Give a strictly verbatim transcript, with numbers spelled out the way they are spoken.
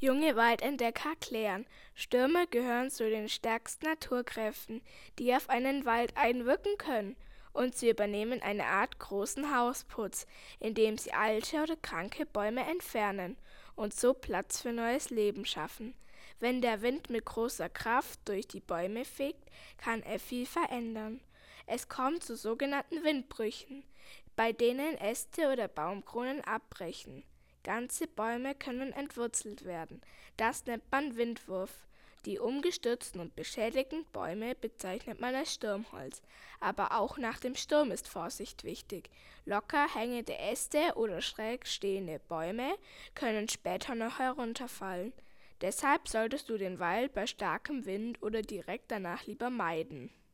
Junge Waldentdecker erklären, Stürme gehören zu den stärksten Naturkräften, die auf einen Wald einwirken können, und sie übernehmen eine Art großen Hausputz, indem sie alte oder kranke Bäume entfernen und so Platz für neues Leben schaffen. Wenn der Wind mit großer Kraft durch die Bäume fegt, kann er viel verändern. Es kommt zu sogenannten Windbrüchen, bei denen Äste oder Baumkronen abbrechen. Ganze Bäume können entwurzelt werden. Das nennt man Windwurf. Die umgestürzten und beschädigten Bäume bezeichnet man als Sturmholz. Aber auch nach dem Sturm ist Vorsicht wichtig. Locker hängende Äste oder schräg stehende Bäume können später noch herunterfallen. Deshalb solltest du den Wald bei starkem Wind oder direkt danach lieber meiden.